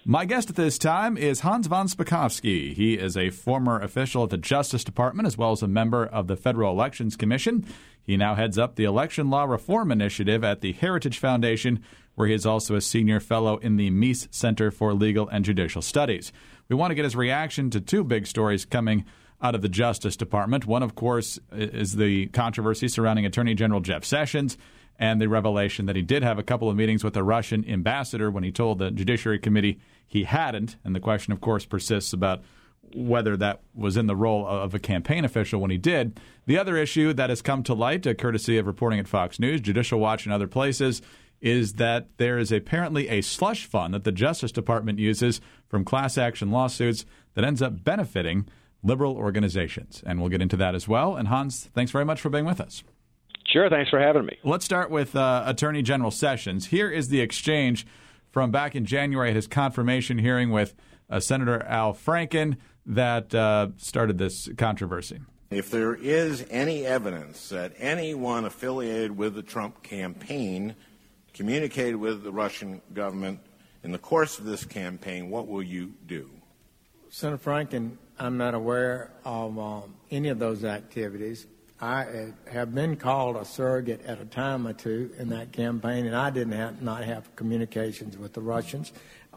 My guest at this time is Hans von Spakovsky. He is a former official at the Justice Department as well as a member of the Federal Elections Commission. He now heads up the Election Law Reform Initiative at the Heritage Foundation, where he is also a senior fellow in the Meese Center for Legal and Judicial Studies. We want to get his reaction to two big stories coming out of the Justice Department. One, of course, is the controversy surrounding Attorney General Jeff Sessions and the revelation that he did have a couple of meetings with the Russian ambassador when he told the Judiciary Committee he hadn't. And the question, of course, persists about whether that was in the role of a campaign official when he did. The other issue that has come to light, courtesy of reporting at Fox News, Judicial Watch, and other places, is that there is apparently a slush fund that the Justice Department uses from class action lawsuits that ends up benefiting liberal organizations. And we'll get into that as well. And Hans, thanks very much for being with us. Sure, thanks for having me. Let's start with Attorney General Sessions. Here is the exchange from back in January at his confirmation hearing with Senator Al Franken that started this controversy. If there is any evidence that anyone affiliated with the Trump campaign communicated with the Russian government in the course of this campaign, what will you do? Senator Franken, I'm not aware of any of those activities. I have been called a surrogate at a time or two in that campaign, and I did not have communications with the Russians,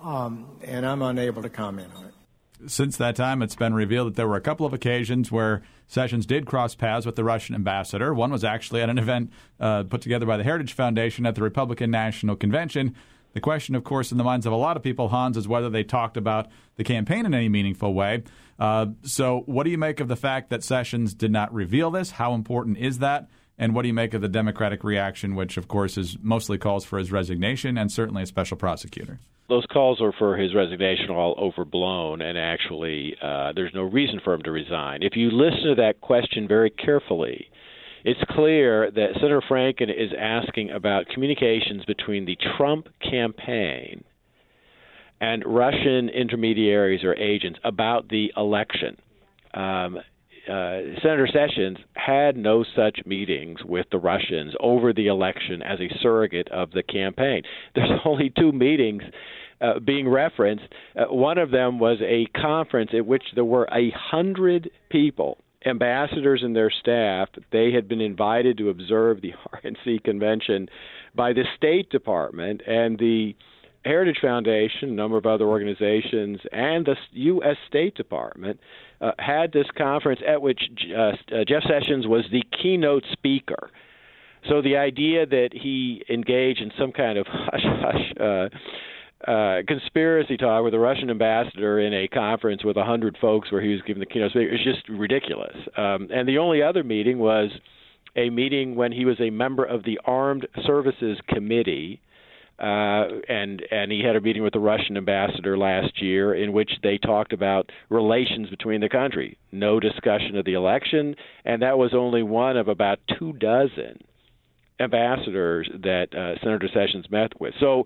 and I'm unable to comment on it. Since that time, it's been revealed that there were a couple of occasions where Sessions did cross paths with the Russian ambassador. One was actually at an event put together by the Heritage Foundation at the Republican National Convention. The question, of course, in the minds of a lot of people, Hans, is whether they talked about the campaign in any meaningful way. So what do you make of the fact that Sessions did not reveal this? How important is that? And what do you make of the Democratic reaction, which, of course, is mostly calls for his resignation and certainly a special prosecutor? Those calls are for his resignation all overblown, and actually there's no reason for him to resign. If you listen to that question very carefully, it's clear that Senator Franken is asking about communications between the Trump campaign and Russian intermediaries or agents about the election. Senator Sessions had no such meetings with the Russians over the election as a surrogate of the campaign. There's only two meetings being referenced. One of them was a conference at which there were 100 people, ambassadors and their staff. They had been invited to observe the RNC convention by the State Department and the Heritage Foundation, a number of other organizations, and the U.S. State Department had this conference at which Jeff Sessions was the keynote speaker. So the idea that he engaged in some kind of hush-hush conspiracy talk with a Russian ambassador in a conference with 100 folks where he was giving the keynote speaker is just ridiculous. And the only other meeting was a meeting when he was a member of the Armed Services Committee, and he had a meeting with the Russian ambassador last year in which they talked about relations between the country. No discussion of the election, and that was only one of about 24 ambassadors that Senator Sessions met with. So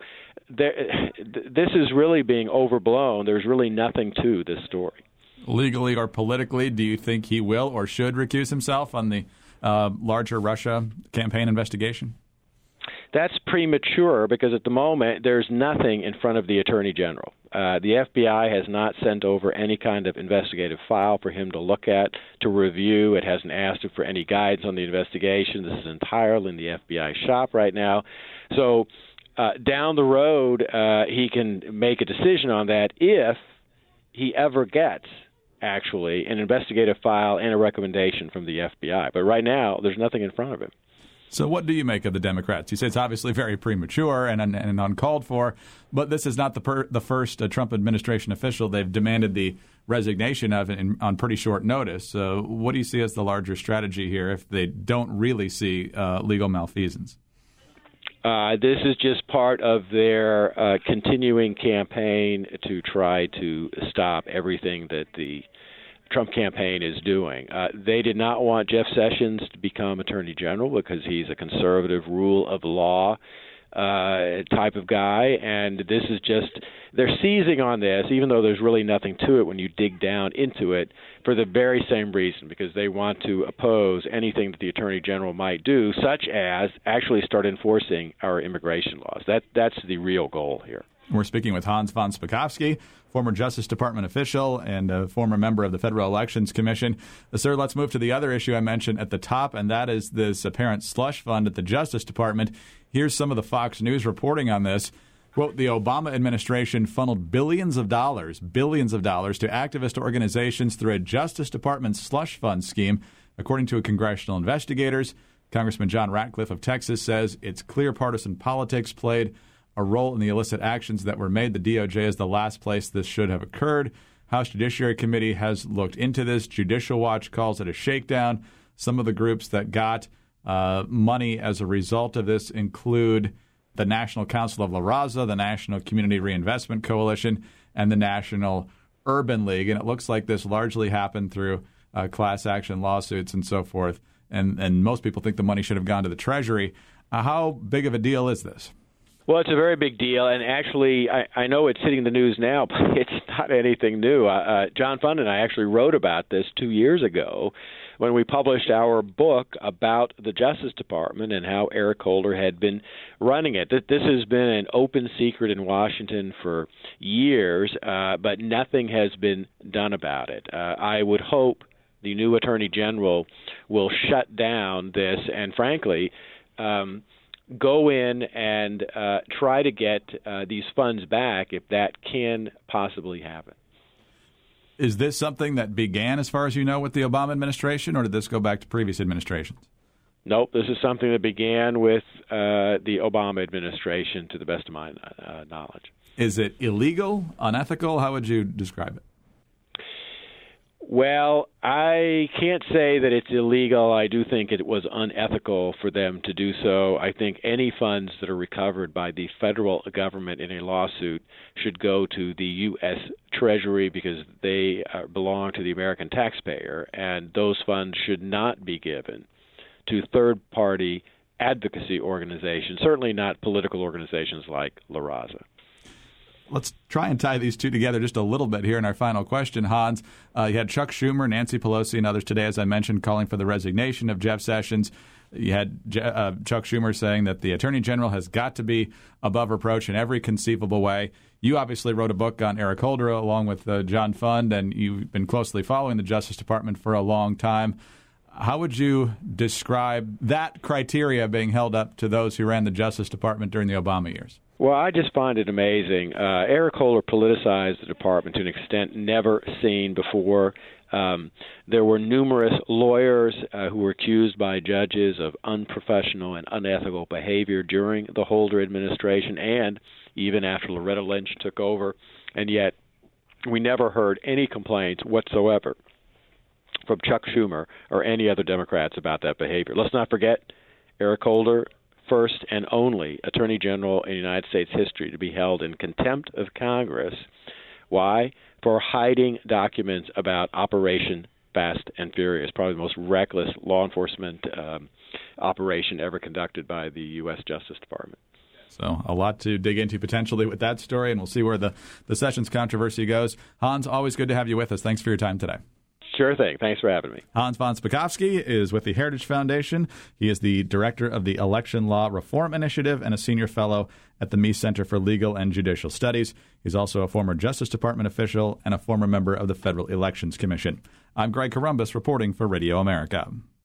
this is really being overblown. There's really nothing to this story. Legally or politically, do you think he will or should recuse himself on the larger Russia campaign investigation? That's premature because at the moment there's nothing in front of the Attorney General. The FBI has not sent over any kind of investigative file for him to look at, to review. It hasn't asked him for any guidance on the investigation. This is entirely in the FBI shop right now. So down the road, he can make a decision on that if he ever gets actually an investigative file and a recommendation from the FBI. But right now, there's nothing in front of him. So what do you make of the Democrats? You say it's obviously very premature and uncalled for, but this is not the first Trump administration official they've demanded the resignation of on pretty short notice. So what do you see as the larger strategy here if they don't really see legal malfeasance? This is just part of their continuing campaign to try to stop everything that the Trump campaign is doing. They did not want Jeff Sessions to become Attorney General because he's a conservative rule of law type of guy, and this is just, they're seizing on this, even though there's really nothing to it when you dig down into it, for the very same reason, because they want to oppose anything that the Attorney General might do, such as actually start enforcing our immigration laws. That's the real goal here. We're speaking with Hans von Spakovsky, former Justice Department official and a former member of the Federal Elections Commission. Sir, let's move to the other issue I mentioned at the top, and that is this apparent slush fund at the Justice Department. Here's some of the Fox News reporting on this. Quote, the Obama administration funneled billions of dollars to activist organizations through a Justice Department slush fund scheme, according to congressional investigators. Congressman John Ratcliffe of Texas says it's clear partisan politics played a role in the illicit actions that were made. The DOJ is the last place this should have occurred. House Judiciary Committee has looked into this. Judicial Watch calls it a shakedown. Some of the groups that got money as a result of this include the National Council of La Raza, the National Community Reinvestment Coalition, and the National Urban League. And it looks like this largely happened through class action lawsuits and so forth. And most people think the money should have gone to the Treasury. How big of a deal is this? Well, it's a very big deal, and actually, I know it's hitting the news now, but it's not anything new. John Fund and I actually wrote about this 2 years ago when we published our book about the Justice Department and how Eric Holder had been running it. This has been an open secret in Washington for years, but nothing has been done about it. I would hope the new Attorney General will shut down this and, frankly, go in and try to get these funds back if that can possibly happen. Is this something that began, as far as you know, with the Obama administration, or did this go back to previous administrations? Nope, this is something that began with the Obama administration, to the best of my knowledge. Is it illegal, unethical? How would you describe it? Well, I can't say that it's illegal. I do think it was unethical for them to do so. I think any funds that are recovered by the federal government in a lawsuit should go to the U.S. Treasury because they belong to the American taxpayer, and those funds should not be given to third-party advocacy organizations, certainly not political organizations like La Raza. Let's try and tie these two together just a little bit here in our final question, Hans. You had Chuck Schumer, Nancy Pelosi, and others today, as I mentioned, calling for the resignation of Jeff Sessions. You had Chuck Schumer saying that the Attorney General has got to be above reproach in every conceivable way. You obviously wrote a book on Eric Holder along with John Fund, and you've been closely following the Justice Department for a long time. How would you describe that criteria being held up to those who ran the Justice Department during the Obama years? Well, I just find it amazing. Eric Holder politicized the department to an extent never seen before. There were numerous lawyers who were accused by judges of unprofessional and unethical behavior during the Holder administration and even after Loretta Lynch took over, and yet we never heard any complaints whatsoever from Chuck Schumer or any other Democrats about that behavior. Let's not forget Eric Holder, first and only Attorney General in United States history to be held in contempt of Congress. Why? For hiding documents about Operation Fast and Furious, probably the most reckless law enforcement operation ever conducted by the U.S. Justice Department. So a lot to dig into potentially with that story, and we'll see where the Sessions controversy goes. Hans, always good to have you with us. Thanks for your time today. Sure thing. Thanks for having me. Hans von Spakovsky is with the Heritage Foundation. He is the director of the Election Law Reform Initiative and a senior fellow at the Meese Center for Legal and Judicial Studies. He's also a former Justice Department official and a former member of the Federal Elections Commission. I'm Greg Corombos reporting for Radio America.